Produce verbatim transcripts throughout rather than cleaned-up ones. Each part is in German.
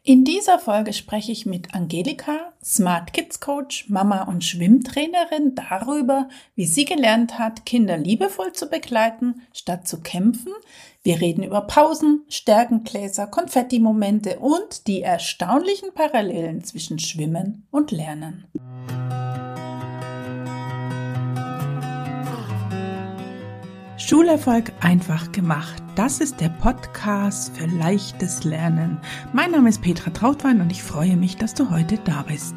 In dieser Folge spreche ich mit Angelika, Smart Kids Coach, Mama und Schwimmtrainerin, darüber, wie sie gelernt hat, Kinder liebevoll zu begleiten, statt zu kämpfen. Wir reden über Pausen, Stärkengläser, Konfettimomente und die erstaunlichen Parallelen zwischen Schwimmen und Lernen. Schulerfolg einfach gemacht. Das ist der Podcast für leichtes Lernen. Mein Name ist Petra Trautwein und ich freue mich, dass du heute da bist.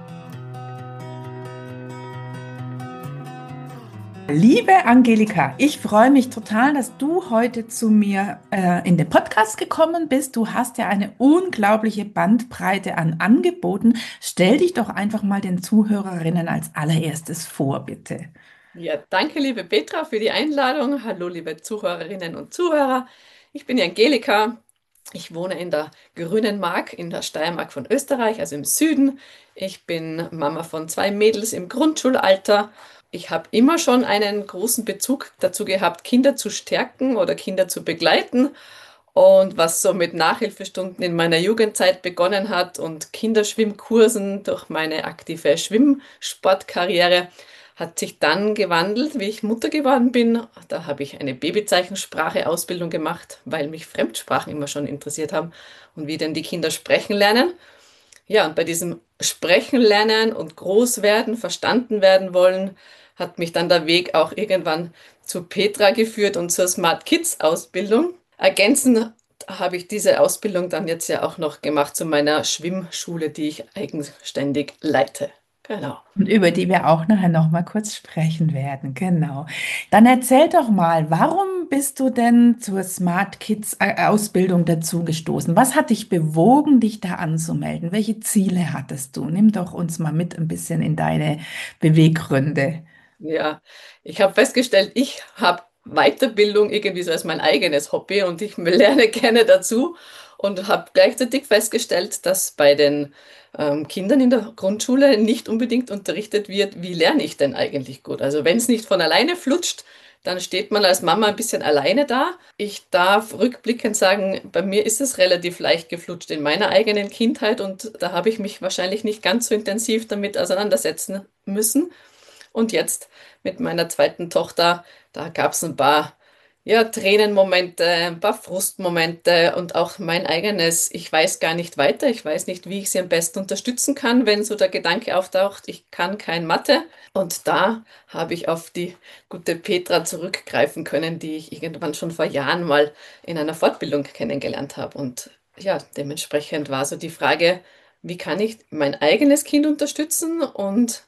Liebe Angelika, ich freue mich total, dass du heute zu mir äh, in den Podcast gekommen bist. Du hast ja eine unglaubliche Bandbreite an Angeboten. Stell dich doch einfach mal den Zuhörerinnen als allererstes vor, bitte. Ja, danke, liebe Petra, für die Einladung. Hallo, liebe Zuhörerinnen und Zuhörer. Ich bin die Angelika. Ich wohne in der Grünen Mark, in der Steiermark von Österreich, also im Süden. Ich bin Mama von zwei Mädels im Grundschulalter. Ich habe immer schon einen großen Bezug dazu gehabt, Kinder zu stärken oder Kinder zu begleiten. Und was so mit Nachhilfestunden in meiner Jugendzeit begonnen hat und Kinderschwimmkursen durch meine aktive Schwimmsportkarriere, hat sich dann gewandelt, wie ich Mutter geworden bin. Da habe ich eine Babyzeichensprache-Ausbildung gemacht, weil mich Fremdsprachen immer schon interessiert haben und wie denn die Kinder sprechen lernen. Ja, und bei diesem Sprechen lernen und groß werden, verstanden werden wollen, hat mich dann der Weg auch irgendwann zu Petra geführt und zur Smart Kids Ausbildung. Ergänzend habe ich diese Ausbildung dann jetzt ja auch noch gemacht zu meiner Schwimmschule, die ich eigenständig leite. Genau. Und über die wir auch nachher noch mal kurz sprechen werden. Genau. Dann erzähl doch mal, warum bist du denn zur Smart Kids äh, Ausbildung dazu gestoßen? Was hat dich bewogen, dich da anzumelden? Welche Ziele hattest du? Nimm doch uns mal mit ein bisschen in deine Beweggründe. Ja, ich habe festgestellt, ich habe Weiterbildung irgendwie so als mein eigenes Hobby und ich lerne gerne dazu und habe gleichzeitig festgestellt, dass bei den ähm, Kindern in der Grundschule nicht unbedingt unterrichtet wird, wie lerne ich denn eigentlich gut. Also wenn es nicht von alleine flutscht, dann steht man als Mama ein bisschen alleine da. Ich darf rückblickend sagen, bei mir ist es relativ leicht geflutscht in meiner eigenen Kindheit und da habe ich mich wahrscheinlich nicht ganz so intensiv damit auseinandersetzen müssen. Und jetzt mit meiner zweiten Tochter, da gab es ein paar ja, Tränenmomente, ein paar Frustmomente und auch mein eigenes, ich weiß gar nicht weiter, ich weiß nicht, wie ich sie am besten unterstützen kann, wenn so der Gedanke auftaucht, ich kann kein Mathe. Und da habe ich auf die gute Petra zurückgreifen können, die ich irgendwann schon vor Jahren mal in einer Fortbildung kennengelernt habe. Und ja, dementsprechend war so die Frage, wie kann ich mein eigenes Kind unterstützen und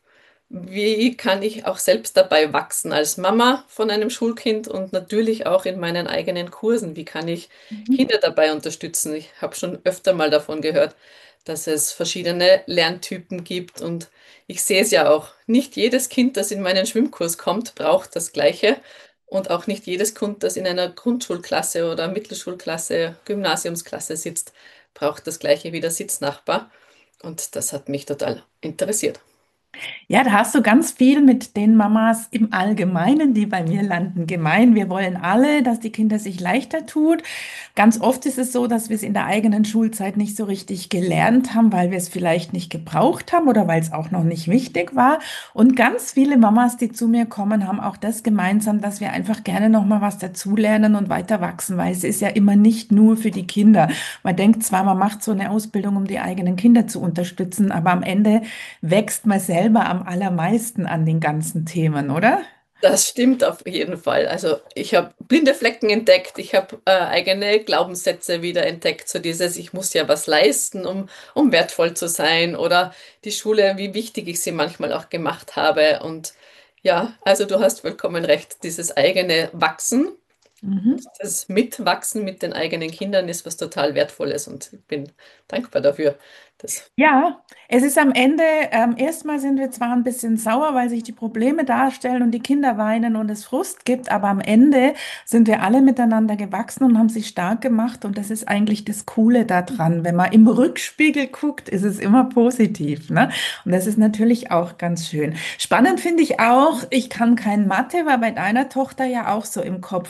wie kann ich auch selbst dabei wachsen als Mama von einem Schulkind und natürlich auch in meinen eigenen Kursen? Wie kann ich Mhm. Kinder dabei unterstützen? Ich habe schon öfter mal davon gehört, dass es verschiedene Lerntypen gibt und ich sehe es ja auch. Nicht jedes Kind, das in meinen Schwimmkurs kommt, braucht das Gleiche und auch nicht jedes Kind, das in einer Grundschulklasse oder Mittelschulklasse, Gymnasiumsklasse sitzt, braucht das Gleiche wie der Sitznachbar. Und das hat mich total interessiert. Ja, da hast du ganz viel mit den Mamas im Allgemeinen, die bei mir landen, gemein. Wir wollen alle, dass die Kinder sich leichter tut. Ganz oft ist es so, dass wir es in der eigenen Schulzeit nicht so richtig gelernt haben, weil wir es vielleicht nicht gebraucht haben oder weil es auch noch nicht wichtig war. Und ganz viele Mamas, die zu mir kommen, haben auch das gemeinsam, dass wir einfach gerne noch mal was dazulernen und weiter wachsen, weil es ist ja immer nicht nur für die Kinder. Man denkt zwar, man macht so eine Ausbildung, um die eigenen Kinder zu unterstützen, aber am Ende wächst man selber am allermeisten an den ganzen Themen, oder? Das stimmt auf jeden Fall. Also ich habe blinde Flecken entdeckt, ich habe äh, eigene Glaubenssätze wieder entdeckt, so dieses, ich muss ja was leisten, um, um wertvoll zu sein oder die Schule, wie wichtig ich sie manchmal auch gemacht habe. Und ja, also du hast vollkommen recht, dieses eigene Wachsen, Mhm. das Mitwachsen mit den eigenen Kindern ist was total Wertvolles und ich bin dankbar dafür. Das, Ja, es ist am Ende, ähm, erstmal sind wir zwar ein bisschen sauer, weil sich die Probleme darstellen und die Kinder weinen und es Frust gibt, aber am Ende sind wir alle miteinander gewachsen und haben sich stark gemacht und das ist eigentlich das Coole daran. Wenn man im Rückspiegel guckt, ist es immer positiv, ne? Und das ist natürlich auch ganz schön. Spannend finde ich auch, ich kann kein Mathe, war bei deiner Tochter ja auch so im Kopf und das haben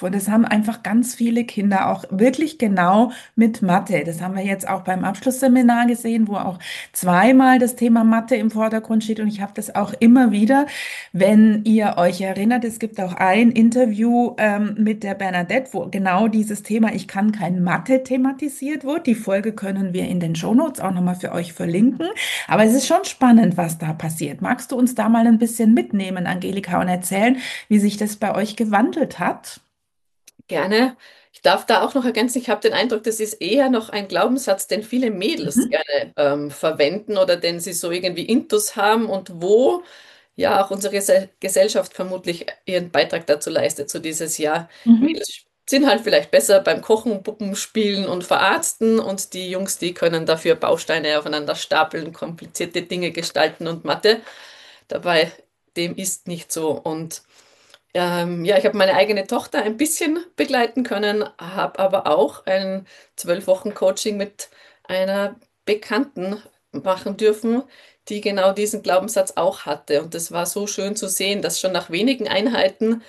haben einfach ganz viele Kinder auch wirklich genau mit Mathe. Das haben wir jetzt auch beim Abschlussseminar gesehen, wo auch zweimal das Thema Mathe im Vordergrund steht. Und ich habe das auch immer wieder, wenn ihr euch erinnert, es gibt auch ein Interview ähm, mit der Bernadette, wo genau dieses Thema Ich kann kein Mathe thematisiert wird. Die Folge können wir in den Shownotes auch nochmal für euch verlinken. Aber es ist schon spannend, was da passiert. Magst du uns da mal ein bisschen mitnehmen, Angelika, und erzählen, wie sich das bei euch gewandelt hat? Gerne. Ich darf da auch noch ergänzen, ich habe den Eindruck, das ist eher noch ein Glaubenssatz, den viele Mädels Mhm. gerne ähm, verwenden oder den sie so irgendwie intus haben und wo ja auch unsere Gese- Gesellschaft vermutlich ihren Beitrag dazu leistet, so dieses Jahr. Mhm. Mädels sind halt vielleicht besser beim Kochen, Puppenspielen und Verarzten und die Jungs, die können dafür Bausteine aufeinander stapeln, komplizierte Dinge gestalten und Mathe. Dabei, dem ist nicht so. Und ähm, ja, ich habe meine eigene Tochter ein bisschen begleiten können, habe aber auch ein zwölf Wochen Coaching mit einer Bekannten machen dürfen, die genau diesen Glaubenssatz auch hatte. Und das war so schön zu sehen, dass schon nach wenigen Einheiten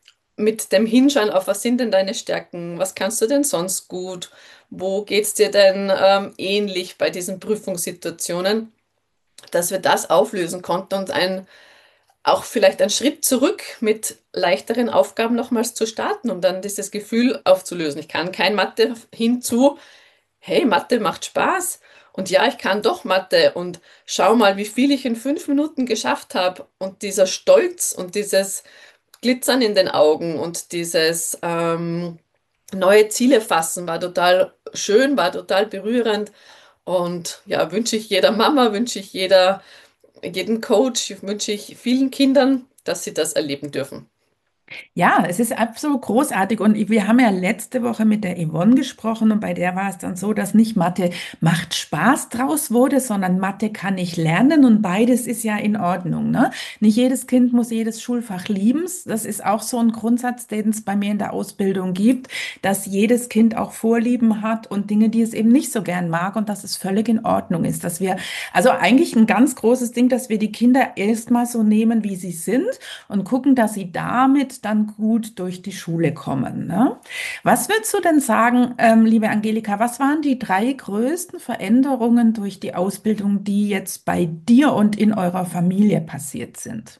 mit dem Hinschauen auf, was sind denn deine Stärken, was kannst du denn sonst gut, wo geht es dir denn ähm, ähnlich bei diesen Prüfungssituationen, dass wir das auflösen konnten und ein auch vielleicht einen Schritt zurück mit leichteren Aufgaben nochmals zu starten, um dann dieses Gefühl aufzulösen. Ich kann kein Mathe hinzu, hey, Mathe macht Spaß. Und ja, ich kann doch Mathe und schau mal, wie viel ich in fünf Minuten geschafft habe. Und dieser Stolz und dieses Glitzern in den Augen und dieses ähm, neue Ziele fassen war total schön, war total berührend. Und ja, wünsche ich jeder Mama, wünsche ich jeder jedem Coach wünsche ich vielen Kindern, dass sie das erleben dürfen. Ja, es ist absolut großartig und wir haben ja letzte Woche mit der Yvonne gesprochen und bei der war es dann so, dass nicht Mathe macht Spaß draus wurde, sondern Mathe kann ich lernen und beides ist ja in Ordnung, ne? Nicht jedes Kind muss jedes Schulfach lieben. Das ist auch so ein Grundsatz, den es bei mir in der Ausbildung gibt, dass jedes Kind auch Vorlieben hat und Dinge, die es eben nicht so gern mag und dass es völlig in Ordnung ist, dass wir, also eigentlich ein ganz großes Ding, dass wir die Kinder erstmal so nehmen, wie sie sind und gucken, dass sie damit dann gut durch die Schule kommen, ne? Was würdest du denn sagen, ähm, liebe Angelika, was waren die drei größten Veränderungen durch die Ausbildung, die jetzt bei dir und in eurer Familie passiert sind?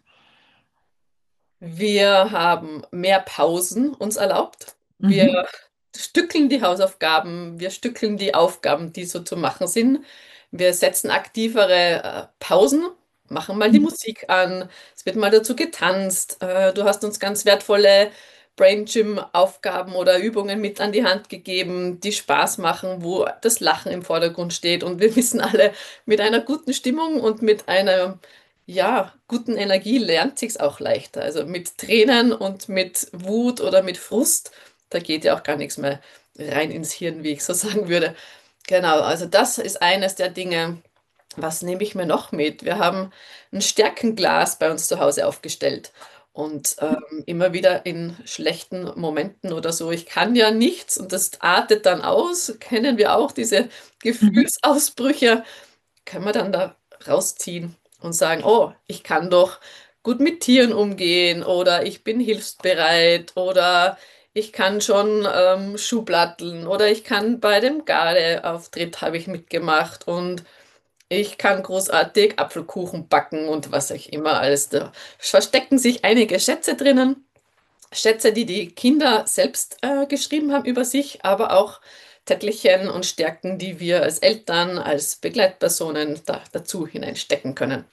Wir haben mehr Pausen uns erlaubt. Mhm. Wir stückeln die Hausaufgaben, wir stückeln die Aufgaben, die so zu machen sind. Wir setzen aktivere äh, Pausen, machen mal die Musik an, es wird mal dazu getanzt. Äh, du hast uns ganz wertvolle Brain Gym Aufgaben oder Übungen mit an die Hand gegeben, die Spaß machen, wo das Lachen im Vordergrund steht. Und wir wissen alle, mit einer guten Stimmung und mit einer ja, guten Energie lernt sich's auch leichter. Also mit Tränen und mit Wut oder mit Frust, da geht ja auch gar nichts mehr rein ins Hirn, wie ich so sagen würde. Genau, also das ist eines der Dinge. Was nehme ich mir noch mit? Wir haben ein Stärkenglas bei uns zu Hause aufgestellt. Und ähm, immer wieder in schlechten Momenten oder so, ich kann ja nichts und das artet dann aus, kennen wir auch diese Mhm. Gefühlsausbrüche, kann man dann da rausziehen und sagen, oh, ich kann doch gut mit Tieren umgehen oder ich bin hilfsbereit oder ich kann schon ähm, Schublatteln oder ich kann bei dem Gardeauftritt habe ich mitgemacht und ich kann großartig Apfelkuchen backen und was auch immer alles. Da verstecken sich einige Schätze drinnen. Schätze, die die Kinder selbst äh, geschrieben haben über sich, aber auch Zettelchen und Stärken, die wir als Eltern, als Begleitpersonen da, dazu hineinstecken können.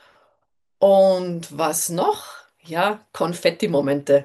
Und was noch? Ja, Konfetti-Momente.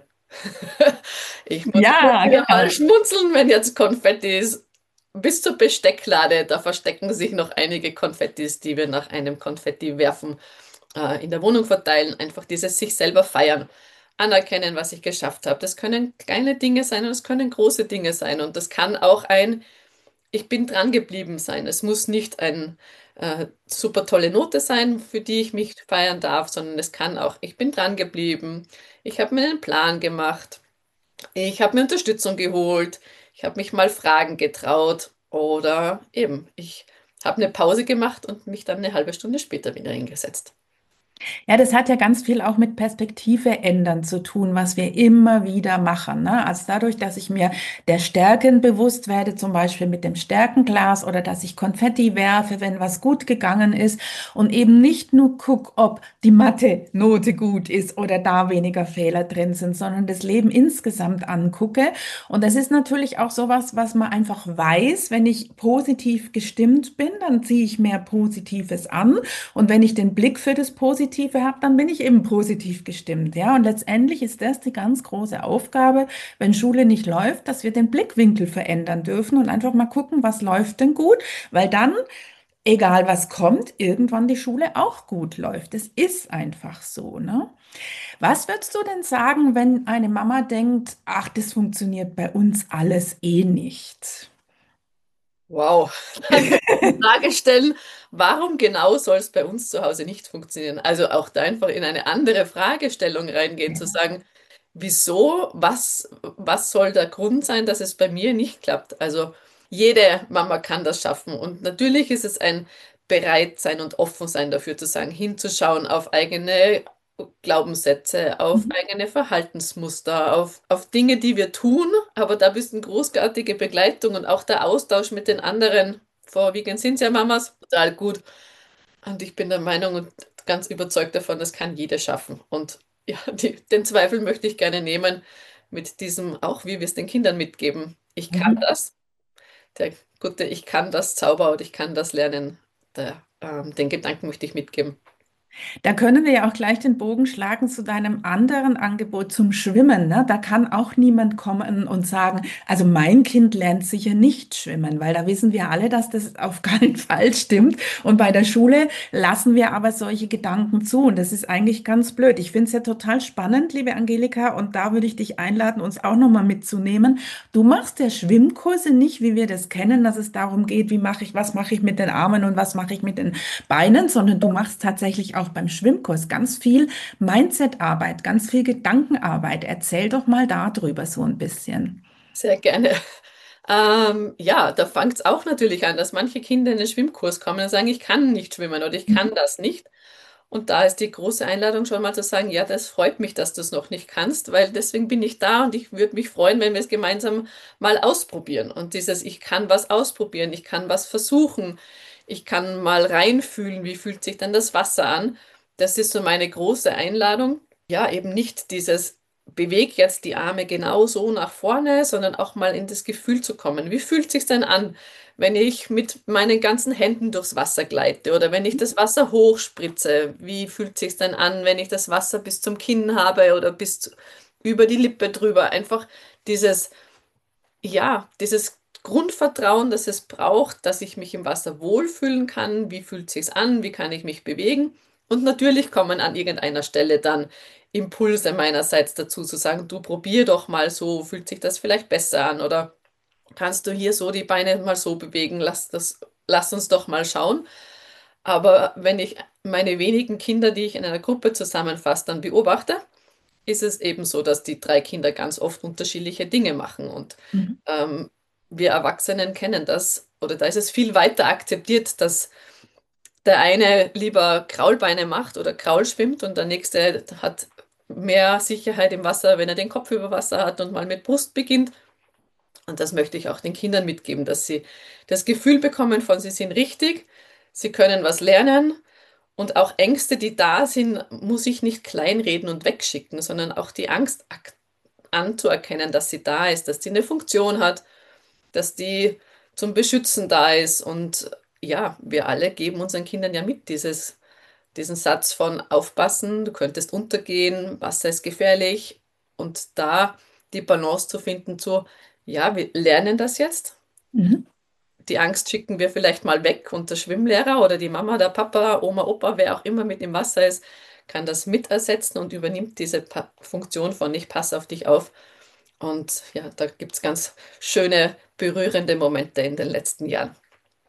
Ich muss immer Ja, wieder mal genau. schmunzeln, wenn jetzt Konfettis bis zur Bestecklade, da verstecken sich noch einige Konfettis, die wir nach einem Konfetti werfen, äh, in der Wohnung verteilen. Einfach dieses sich selber feiern, anerkennen, was ich geschafft habe. Das können kleine Dinge sein und es können große Dinge sein. Und das kann auch ein Ich bin dran geblieben sein. Es muss nicht eine äh, super tolle Note sein, für die ich mich feiern darf, sondern es kann auch, ich bin dran geblieben. Ich habe mir einen Plan gemacht. Ich habe mir Unterstützung geholt. Ich habe mich mal Fragen getraut. Oder eben, ich habe eine Pause gemacht und mich dann eine halbe Stunde später wieder hingesetzt. Ja, das hat ja ganz viel auch mit Perspektive ändern zu tun, was wir immer wieder machen, ne? Also dadurch, dass ich mir der Stärken bewusst werde, zum Beispiel mit dem Stärkenglas oder dass ich Konfetti werfe, wenn was gut gegangen ist und eben nicht nur guck, ob die Mathe-Note gut ist oder da weniger Fehler drin sind, sondern das Leben insgesamt angucke. Und das ist natürlich auch sowas, was man einfach weiß, wenn ich positiv gestimmt bin, dann ziehe ich mehr Positives an. Und wenn ich den Blick für das Positive habe, dann bin ich eben positiv gestimmt, ja. Und letztendlich ist das die ganz große Aufgabe, wenn Schule nicht läuft, dass wir den Blickwinkel verändern dürfen und einfach mal gucken, was läuft denn gut, weil dann, egal was kommt, irgendwann die Schule auch gut läuft. Es ist einfach so, ne? Was würdest du denn sagen, wenn eine Mama denkt, ach, das funktioniert bei uns alles eh nicht? Wow, dann würde ich die Frage stellen, warum genau soll es bei uns zu Hause nicht funktionieren? Also auch da einfach in eine andere Fragestellung reingehen, zu sagen, wieso, was, was soll der Grund sein, dass es bei mir nicht klappt? Also jede Mama kann das schaffen und natürlich ist es ein Bereitsein und Offensein dafür zu sagen, hinzuschauen auf eigene Glaubenssätze, auf Mhm. eigene Verhaltensmuster, auf, auf Dinge, die wir tun, aber da bist eine großartige Begleitung und auch der Austausch mit den anderen, vorwiegend sind es ja Mamas, total gut. Und ich bin der Meinung und ganz überzeugt davon, das kann jeder schaffen. Und ja, die, den Zweifel möchte ich gerne nehmen mit diesem, auch wie wir es den Kindern mitgeben. Ich kann Mhm. das. Der gute Ich kann das Zauber und ich kann das lernen. Der, ähm, den Gedanken möchte ich mitgeben. Da können wir ja auch gleich den Bogen schlagen zu deinem anderen Angebot zum Schwimmen, ne? Da kann auch niemand kommen und sagen, also mein Kind lernt sicher nicht schwimmen, weil da wissen wir alle, dass das auf keinen Fall stimmt. Und bei der Schule lassen wir aber solche Gedanken zu. Und das ist eigentlich ganz blöd. Ich finde es ja total spannend, liebe Angelika, und da würde ich dich einladen, uns auch nochmal mitzunehmen. Du machst ja Schwimmkurse nicht, wie wir das kennen, dass es darum geht, wie mache ich, was mache ich mit den Armen und was mache ich mit den Beinen, sondern du machst tatsächlich auch beim Schwimmkurs ganz viel Mindset-Arbeit, ganz viel Gedankenarbeit. Erzähl doch mal darüber so ein bisschen. Sehr gerne. Ähm, ja, da fängt es auch natürlich an, dass manche Kinder in den Schwimmkurs kommen und sagen, ich kann nicht schwimmen oder ich kann Mhm. das nicht. Und da ist die große Einladung schon mal zu sagen, ja, das freut mich, dass du es noch nicht kannst, weil deswegen bin ich da und ich würde mich freuen, wenn wir es gemeinsam mal ausprobieren. Und dieses, ich kann was ausprobieren, ich kann was versuchen, ich kann mal reinfühlen, wie fühlt sich dann das Wasser an. Das ist so meine große Einladung. Ja, eben nicht dieses, beweg jetzt die Arme genau so nach vorne, sondern auch mal in das Gefühl zu kommen. Wie fühlt sich denn an, wenn ich mit meinen ganzen Händen durchs Wasser gleite oder wenn ich das Wasser hochspritze? Wie fühlt sich denn an, wenn ich das Wasser bis zum Kinn habe oder bis zu, über die Lippe drüber? Einfach dieses, ja, dieses Grundvertrauen, das es braucht, dass ich mich im Wasser wohlfühlen kann. Wie fühlt sich's an? Wie kann ich mich bewegen? Und natürlich kommen an irgendeiner Stelle dann Impulse meinerseits dazu zu sagen, du probier doch mal so, fühlt sich das vielleicht besser an oder kannst du hier so die Beine mal so bewegen? Lass das, lass uns doch mal schauen. Aber wenn ich meine wenigen Kinder, die ich in einer Gruppe zusammenfasse, dann beobachte, ist es eben so, dass die drei Kinder ganz oft unterschiedliche Dinge machen. Und Mhm. ähm, wir Erwachsenen kennen das, oder da ist es viel weiter akzeptiert, dass der eine lieber Kraulbeine macht oder Kraul schwimmt und der nächste hat mehr Sicherheit im Wasser, wenn er den Kopf über Wasser hat und mal mit Brust beginnt. Und das möchte ich auch den Kindern mitgeben, dass sie das Gefühl bekommen von, sie sind richtig, sie können was lernen und auch Ängste, die da sind, muss ich nicht kleinreden und wegschicken, sondern auch die Angst ak- anzuerkennen, dass sie da ist, dass sie eine Funktion hat, dass die zum Beschützen da ist. Und ja, wir alle geben unseren Kindern ja mit dieses, diesen Satz von aufpassen, du könntest untergehen, Wasser ist gefährlich. Und da die Balance zu finden zu, ja, wir lernen das jetzt. Mhm. Die Angst schicken wir vielleicht mal weg und der Schwimmlehrer oder die Mama, der Papa, Oma, Opa, wer auch immer mit im Wasser ist, kann das mit ersetzen und übernimmt diese Pa- Funktion von ich passe auf dich auf. Und ja, da gibt es ganz schöne, berührende Momente in den letzten Jahren.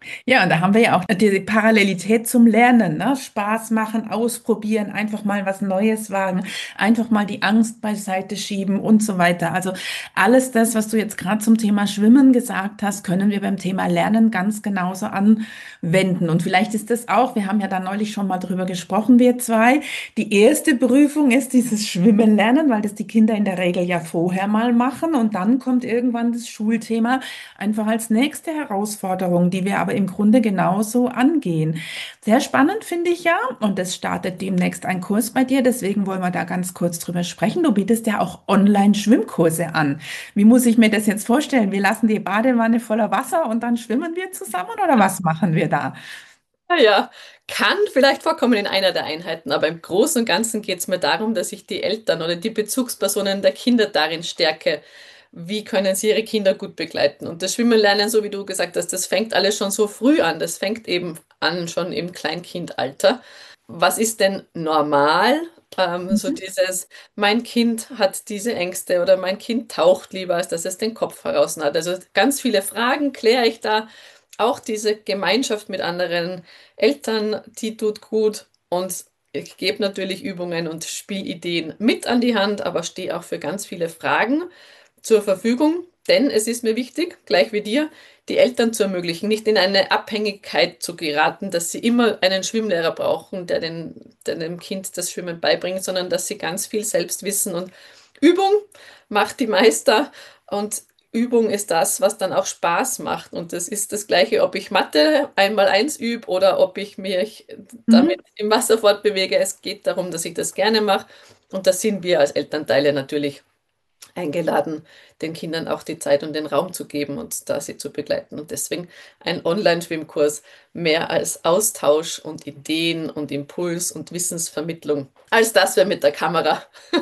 Ja, und da haben wir ja auch die Parallelität zum Lernen, ne? Spaß machen, ausprobieren, einfach mal was Neues wagen, einfach mal die Angst beiseite schieben und so weiter. Also alles das, was du jetzt gerade zum Thema Schwimmen gesagt hast, können wir beim Thema Lernen ganz genauso anwenden. Und vielleicht ist das auch, wir haben ja da neulich schon mal drüber gesprochen, wir zwei. Die erste Prüfung ist dieses Schwimmen lernen, weil das die Kinder in der Regel ja vorher mal machen. Und dann kommt irgendwann das Schulthema einfach als nächste Herausforderung, die wir aber im Grunde genauso angehen. Sehr spannend finde ich ja, und es startet demnächst ein Kurs bei dir, deswegen wollen wir da ganz kurz drüber sprechen. Du bietest ja auch Online-Schwimmkurse an. Wie muss ich mir das jetzt vorstellen? Wir lassen die Badewanne voller Wasser und dann schwimmen wir zusammen oder was machen wir da? Naja, kann vielleicht vorkommen in einer der Einheiten, aber im Großen und Ganzen geht es mir darum, dass ich die Eltern oder die Bezugspersonen der Kinder darin stärke. Wie können sie ihre Kinder gut begleiten? Und das Schwimmen lernen, so wie du gesagt hast, das fängt alles schon so früh an. Das fängt eben an, schon im Kleinkindalter. Was ist denn normal? Ähm, so Mhm. dieses, mein Kind hat diese Ängste oder mein Kind taucht lieber, als dass es den Kopf heraus hat. Also ganz viele Fragen kläre ich da. Auch diese Gemeinschaft mit anderen Eltern, die tut gut. Und ich gebe natürlich Übungen und Spielideen mit an die Hand, aber stehe auch für ganz viele Fragen zur Verfügung, denn es ist mir wichtig, gleich wie dir, die Eltern zu ermöglichen, nicht in eine Abhängigkeit zu geraten, dass sie immer einen Schwimmlehrer brauchen, der, den, der dem Kind das Schwimmen beibringt, sondern dass sie ganz viel selbst wissen. Und Übung macht die Meister und Übung ist das, was dann auch Spaß macht. Und das ist das Gleiche, ob ich Mathe einmal eins übe oder ob ich mich Mhm. damit im Wasser fortbewege. Es geht darum, dass ich das gerne mache. Und das sind wir als Elternteile natürlich eingeladen, den Kindern auch die Zeit und den Raum zu geben und da sie zu begleiten. Und deswegen ein Online-Schwimmkurs mehr als Austausch und Ideen und Impuls und Wissensvermittlung, als dass wir mit der Kamera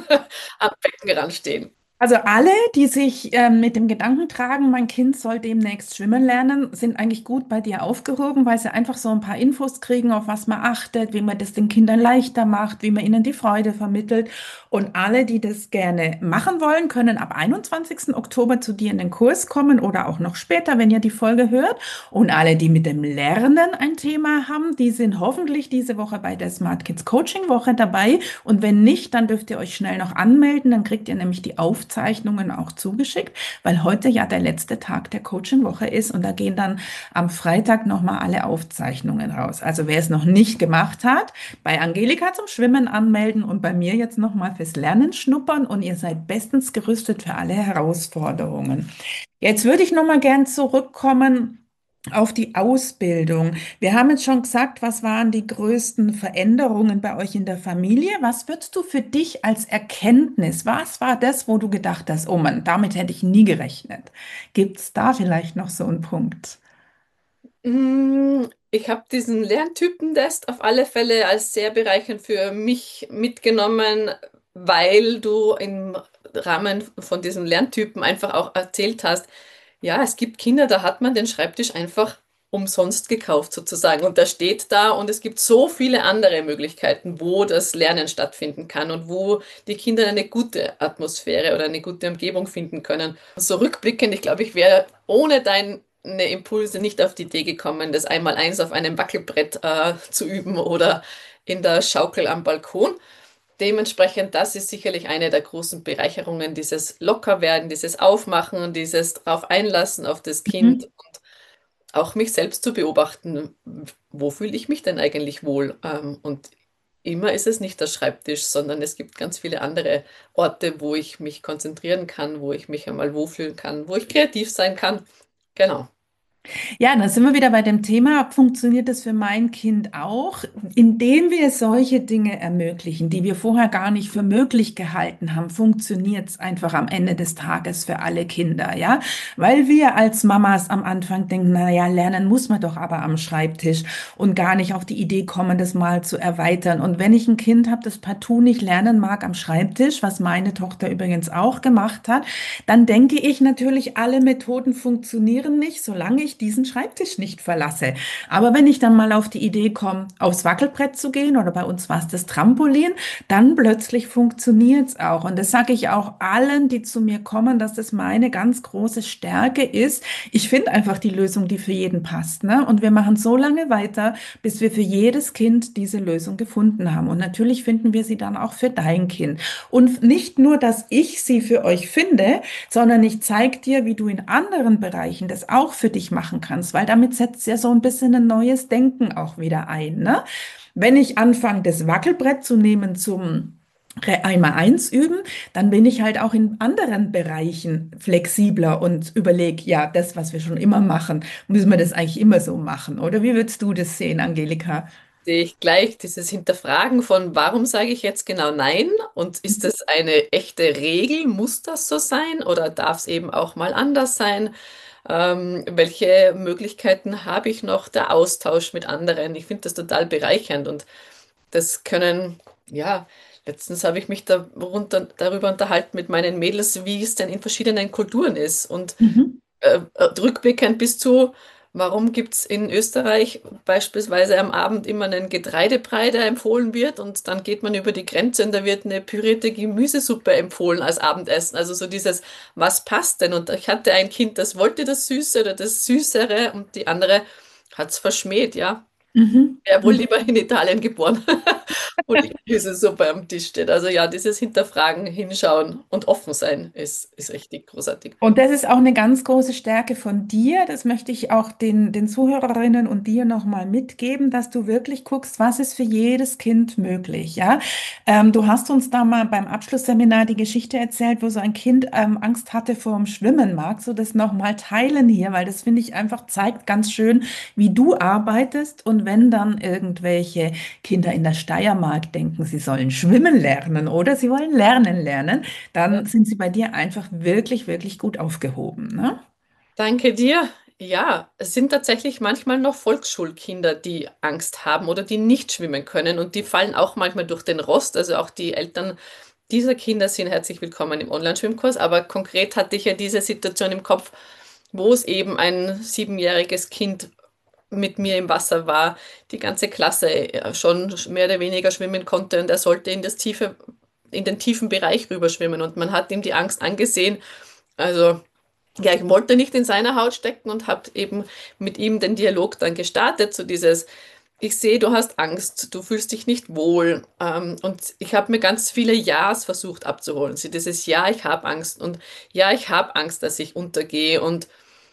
am Beckenrand stehen. Also alle, die sich ähm, mit dem Gedanken tragen, mein Kind soll demnächst schwimmen lernen, sind eigentlich gut bei dir aufgehoben, weil sie einfach so ein paar Infos kriegen, auf was man achtet, wie man das den Kindern leichter macht, wie man ihnen die Freude vermittelt. Und alle, die das gerne machen wollen, können ab einundzwanzigsten Oktober zu dir in den Kurs kommen oder auch noch später, wenn ihr die Folge hört. Und alle, die mit dem Lernen ein Thema haben, die sind hoffentlich diese Woche bei der Smart Kids Coaching Woche dabei. Und wenn nicht, dann dürft ihr euch schnell noch anmelden. Dann kriegt ihr nämlich die Aufzeichnungen auch zugeschickt, weil heute ja der letzte Tag der Coaching-Woche ist und da gehen dann am Freitag nochmal alle Aufzeichnungen raus. Also wer es noch nicht gemacht hat, bei Angelika zum Schwimmen anmelden und bei mir jetzt nochmal fürs Lernen schnuppern und ihr seid bestens gerüstet für alle Herausforderungen. Jetzt würde ich nochmal gern zurückkommen auf die Ausbildung. Wir haben jetzt schon gesagt, was waren die größten Veränderungen bei euch in der Familie? Was würdest du für dich als Erkenntnis? Was war das, wo du gedacht hast, oh Mann, damit hätte ich nie gerechnet? Gibt es da vielleicht noch so einen Punkt? Mm, Ich habe diesen Lerntypentest auf alle Fälle als sehr bereichernd für mich mitgenommen, weil du im Rahmen von diesem Lerntypen einfach auch erzählt hast, ja, es gibt Kinder, da hat man den Schreibtisch einfach umsonst gekauft sozusagen und der steht da und es gibt so viele andere Möglichkeiten, wo das Lernen stattfinden kann und wo die Kinder eine gute Atmosphäre oder eine gute Umgebung finden können. So rückblickend, ich glaube, ich wäre ohne deine Impulse nicht auf die Idee gekommen, das Einmaleins auf einem Wackelbrett äh, zu üben oder in der Schaukel am Balkon. Dementsprechend, das ist sicherlich eine der großen Bereicherungen, dieses Lockerwerden, dieses Aufmachen, dieses drauf einlassen auf das Kind, Mhm. auch mich selbst zu beobachten, wo fühle ich mich denn eigentlich wohl? Ähm, Und immer ist es nicht der Schreibtisch, sondern es gibt ganz viele andere Orte, wo ich mich konzentrieren kann, wo ich mich einmal wohlfühlen kann, wo ich kreativ sein kann. Genau. Ja, da sind wir wieder bei dem Thema, funktioniert das für mein Kind auch? Indem wir solche Dinge ermöglichen, die wir vorher gar nicht für möglich gehalten haben, funktioniert es einfach am Ende des Tages für alle Kinder, ja? Weil wir als Mamas am Anfang denken, na ja, lernen muss man doch aber am Schreibtisch und gar nicht auf die Idee kommen, das mal zu erweitern. Und wenn ich ein Kind habe, das partout nicht lernen mag am Schreibtisch, was meine Tochter übrigens auch gemacht hat, dann denke ich natürlich, alle Methoden funktionieren nicht, solange ich ich diesen Schreibtisch nicht verlasse. Aber wenn ich dann mal auf die Idee komme, aufs Wackelbrett zu gehen oder bei uns war es das Trampolin, dann plötzlich funktioniert es auch. Und das sage ich auch allen, die zu mir kommen, dass das meine ganz große Stärke ist. Ich finde einfach die Lösung, die für jeden passt, ne? Und wir machen so lange weiter, bis wir für jedes Kind diese Lösung gefunden haben. Und natürlich finden wir sie dann auch für dein Kind. Und nicht nur, dass ich sie für euch finde, sondern ich zeige dir, wie du in anderen Bereichen das auch für dich machen kannst, weil damit setzt ja so ein bisschen ein neues Denken auch wieder ein, ne? Wenn ich anfange, das Wackelbrett zu nehmen zum einmal eins üben, dann bin ich halt auch in anderen Bereichen flexibler und überlege, ja, das, was wir schon immer machen, müssen wir das eigentlich immer so machen? Oder wie würdest du das sehen, Angelika? Sehe ich gleich dieses Hinterfragen von, warum sage ich jetzt genau nein? Und ist das eine echte Regel? Muss das so sein? Oder darf es eben auch mal anders sein? Ähm, welche Möglichkeiten habe ich noch? Der Austausch mit anderen. Ich finde das total bereichernd und das können, ja, letztens habe ich mich darunter, darüber unterhalten mit meinen Mädels, wie es denn in verschiedenen Kulturen ist. Und Mhm. äh, äh, rückblickend bis zu, warum gibt es in Österreich beispielsweise am Abend immer einen Getreidebrei, der empfohlen wird und dann geht man über die Grenze und da wird eine pürierte Gemüsesuppe empfohlen als Abendessen. Also so dieses, was passt denn? Und ich hatte ein Kind, das wollte das Süße oder das Süßere und die andere hat es verschmäht, ja. Mhm. Er wohl Mhm. lieber in Italien geboren und die Gemüsesuppe am Tisch steht. Also ja, dieses Hinterfragen, Hinschauen und offen sein ist, ist richtig großartig. Und das ist auch eine ganz große Stärke von dir. Das möchte ich auch den, den Zuhörerinnen und dir nochmal mitgeben, dass du wirklich guckst, was ist für jedes Kind möglich. Ja, ähm, du hast uns da mal beim Abschlussseminar die Geschichte erzählt, wo so ein Kind ähm, Angst hatte vor dem Schwimmen. Magst du das nochmal teilen hier? Weil das finde ich einfach zeigt ganz schön, wie du arbeitest. Und wenn dann irgendwelche Kinder in der Steiermark denken, sie sollen schwimmen lernen oder sie wollen lernen lernen, dann sind sie bei dir einfach wirklich, wirklich gut aufgehoben, ne? Danke dir. Ja, es sind tatsächlich manchmal noch Volksschulkinder, die Angst haben oder die nicht schwimmen können und die fallen auch manchmal durch den Rost. Also auch die Eltern dieser Kinder sind herzlich willkommen im Online-Schwimmkurs. Aber konkret hatte ich ja diese Situation im Kopf, wo es eben ein siebenjähriges Kind mit mir im Wasser war, die ganze Klasse äh, schon mehr oder weniger schwimmen konnte und er sollte in das tiefe, in den tiefen Bereich rüberschwimmen und man hat ihm die Angst angesehen. Also ja, ich wollte nicht in seiner Haut stecken und habe eben mit ihm den Dialog dann gestartet, so dieses, ich sehe, du hast Angst, du fühlst dich nicht wohl. Ähm, und ich habe mir ganz viele Ja's versucht abzuholen. So dieses Ja, ich habe Angst und ja, ich habe Angst, dass ich untergehe und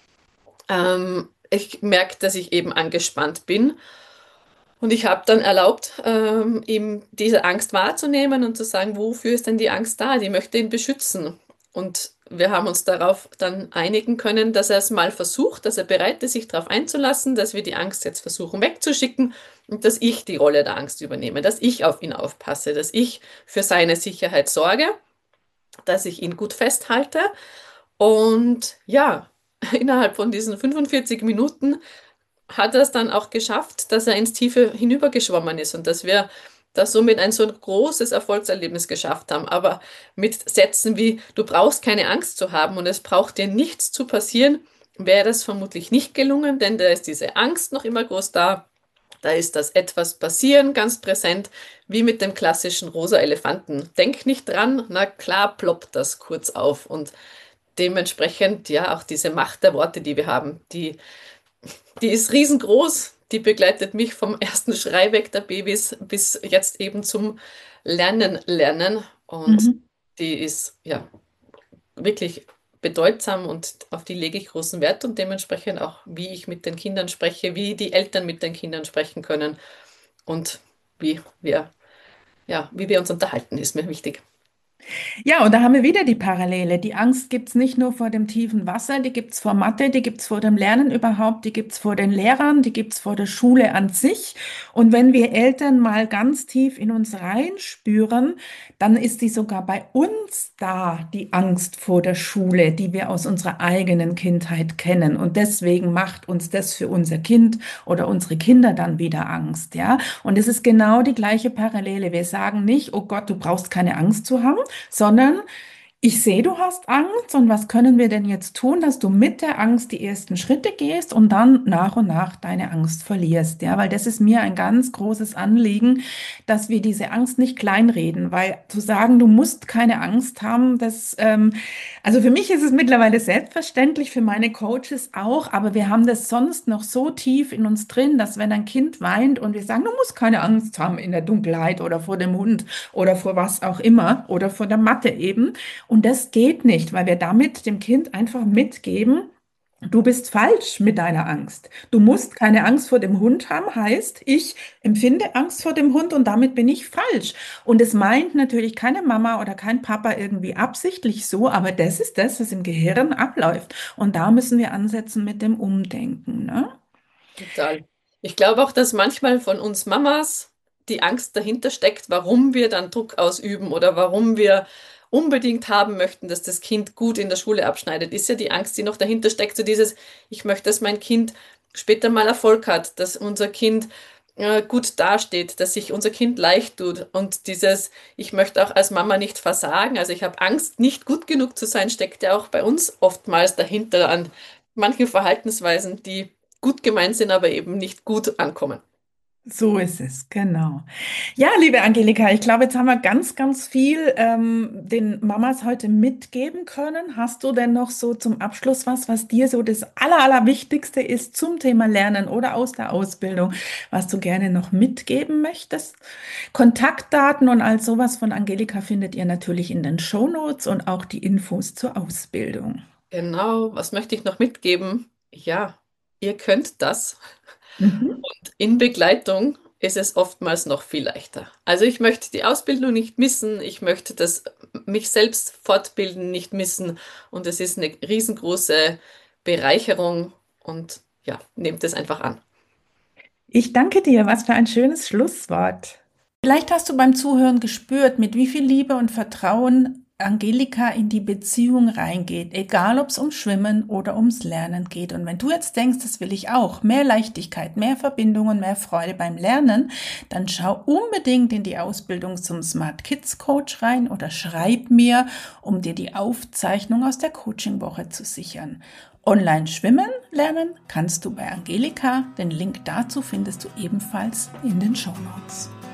ähm, ich merke, dass ich eben angespannt bin. Und ich habe dann erlaubt, ähm, ihm diese Angst wahrzunehmen und zu sagen, wofür ist denn die Angst da? Die möchte ihn beschützen. Und wir haben uns darauf dann einigen können, dass er es mal versucht, dass er bereit ist, sich darauf einzulassen, dass wir die Angst jetzt versuchen wegzuschicken und dass ich die Rolle der Angst übernehme, dass ich auf ihn aufpasse, dass ich für seine Sicherheit sorge, dass ich ihn gut festhalte. Und ja, innerhalb von diesen fünfundvierzig Minuten hat er es dann auch geschafft, dass er ins Tiefe hinübergeschwommen ist und dass wir das somit ein so ein großes Erfolgserlebnis geschafft haben. Aber mit Sätzen wie, du brauchst keine Angst zu haben und es braucht dir nichts zu passieren, wäre das vermutlich nicht gelungen, denn da ist diese Angst noch immer groß da. Da ist das etwas passieren ganz präsent, wie mit dem klassischen rosa Elefanten. Denk nicht dran, na klar ploppt das kurz auf und dementsprechend ja auch diese Macht der Worte, die wir haben, die die ist riesengroß. Die begleitet mich vom ersten Schrei weg der Babys bis jetzt eben zum Lernen, Lernen. Und Mhm. die ist ja wirklich bedeutsam und auf die lege ich großen Wert und dementsprechend auch, wie ich mit den Kindern spreche, wie die Eltern mit den Kindern sprechen können und wie wir, ja, wie wir uns unterhalten, ist mir wichtig. Ja, und da haben wir wieder die Parallele. Die Angst gibt's nicht nur vor dem tiefen Wasser, die gibt's vor Mathe, die gibt's vor dem Lernen überhaupt, die gibt's vor den Lehrern, die gibt's vor der Schule an sich. Und wenn wir Eltern mal ganz tief in uns reinspüren, dann ist die sogar bei uns da, die Angst vor der Schule, die wir aus unserer eigenen Kindheit kennen. Und deswegen macht uns das für unser Kind oder unsere Kinder dann wieder Angst, ja. Und es ist genau die gleiche Parallele. Wir sagen nicht, oh Gott, du brauchst keine Angst zu haben, sondern Ich sehe, du hast Angst und was können wir denn jetzt tun, dass du mit der Angst die ersten Schritte gehst und dann nach und nach deine Angst verlierst, ja, weil das ist mir ein ganz großes Anliegen, dass wir diese Angst nicht kleinreden, weil zu sagen, du musst keine Angst haben, das, ähm, also für mich ist es mittlerweile selbstverständlich, für meine Coaches auch, aber wir haben das sonst noch so tief in uns drin, dass wenn ein Kind weint und wir sagen, du musst keine Angst haben in der Dunkelheit oder vor dem Hund oder vor was auch immer oder vor der Matte eben, und das geht nicht, weil wir damit dem Kind einfach mitgeben, du bist falsch mit deiner Angst. Du musst keine Angst vor dem Hund haben, heißt, ich empfinde Angst vor dem Hund und damit bin ich falsch. Und es meint natürlich keine Mama oder kein Papa irgendwie absichtlich so, aber das ist das, was im Gehirn abläuft. Und da müssen wir ansetzen mit dem Umdenken, ne? Total. Ich glaube auch, dass manchmal von uns Mamas die Angst dahinter steckt, warum wir dann Druck ausüben oder warum wir unbedingt haben möchten, dass das Kind gut in der Schule abschneidet, ist ja die Angst, die noch dahinter steckt, so dieses, ich möchte, dass mein Kind später mal Erfolg hat, dass unser Kind äh, gut dasteht, dass sich unser Kind leicht tut und dieses, ich möchte auch als Mama nicht versagen, also ich habe Angst, nicht gut genug zu sein, steckt ja auch bei uns oftmals dahinter an manchen Verhaltensweisen, die gut gemeint sind, aber eben nicht gut ankommen. So ist es, genau. Ja, liebe Angelika, ich glaube, jetzt haben wir ganz, ganz viel ähm, den Mamas heute mitgeben können. Hast du denn noch so zum Abschluss was, was dir so das Aller, Allerwichtigste ist zum Thema Lernen oder aus der Ausbildung, was du gerne noch mitgeben möchtest? Kontaktdaten und all sowas von Angelika findet ihr natürlich in den Shownotes und auch die Infos zur Ausbildung. Genau, was möchte ich noch mitgeben? Ja, ihr könnt das. Mhm. In Begleitung ist es oftmals noch viel leichter. Also ich möchte die Ausbildung nicht missen, ich möchte das mich selbst fortbilden nicht missen und es ist eine riesengroße Bereicherung und ja, nehmt es einfach an. Ich danke dir, was für ein schönes Schlusswort. Vielleicht hast du beim Zuhören gespürt, mit wie viel Liebe und Vertrauen Angelika in die Beziehung reingeht, egal ob es ums Schwimmen oder ums Lernen geht. Und wenn du jetzt denkst, das will ich auch, mehr Leichtigkeit, mehr Verbindung und mehr Freude beim Lernen, dann schau unbedingt in die Ausbildung zum Smart Kids Coach rein oder schreib mir, um dir die Aufzeichnung aus der Coachingwoche zu sichern. Online schwimmen lernen kannst du bei Angelika. Den Link dazu findest du ebenfalls in den Shownotes.